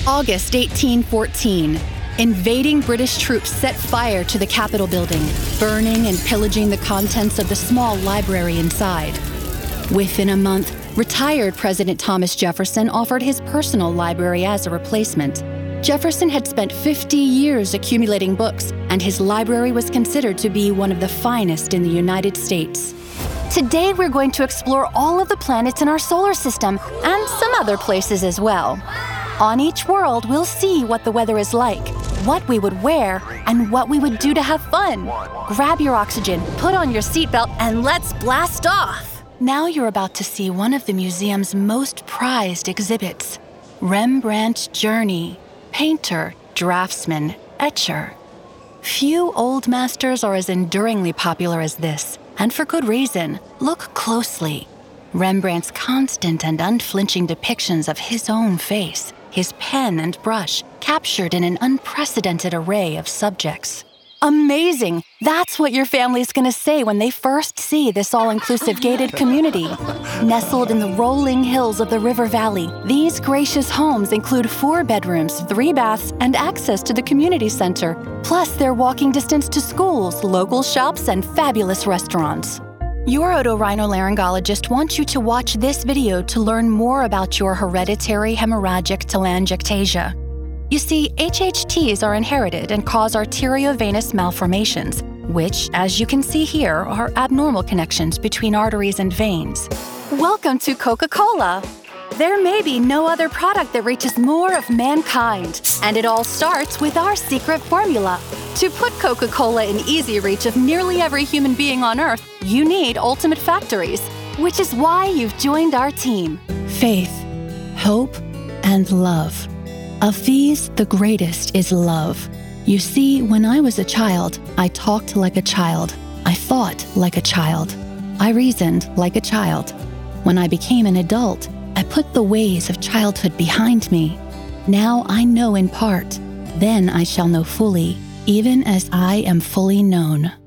August 1814. Invading British troops set fire to the Capitol building, burning and pillaging the contents of the small library inside. Within a month, retired President Thomas Jefferson offered his personal library as a replacement. Jefferson had spent 50 years accumulating books, and his library was considered to be one of the finest in the United States. Today, we're going to explore all of the planets in our solar system and some other places as well. On each world, we'll see what the weather is like, what we would wear, and what we would do to have fun. Grab your oxygen, put on your seatbelt, and let's blast off! Now you're about to see one of the museum's most prized exhibits, Rembrandt's Journey. Painter, draftsman, etcher. Few old masters are as enduringly popular as this, and for good reason. Look closely. Rembrandt's constant and unflinching depictions of his own face, his pen and brush, captured in an unprecedented array of subjects. Amazing! That's what your family's gonna say when they first see this all-inclusive gated community. Nestled in the rolling hills of the river valley, these gracious homes include 4 bedrooms, 3 baths, and access to the community center. Plus, they're walking distance to schools, local shops, and fabulous restaurants. Your otorhinolaryngologist wants you to watch this video to learn more about your hereditary hemorrhagic telangiectasia. You see, HHTs are inherited and cause arteriovenous malformations, which, as you can see here, are abnormal connections between arteries and veins. Welcome to Coca-Cola! There may be no other product that reaches more of mankind, and it all starts with our secret formula. To put Coca-Cola in easy reach of nearly every human being on Earth, you need Ultimate Factories, which is why you've joined our team. Faith, hope, and love. Of these, the greatest is love. You see, when I was a child, I talked like a child. I thought like a child. I reasoned like a child. When I became an adult, I put the ways of childhood behind me. Now I know in part. Then I shall know fully, even as I am fully known.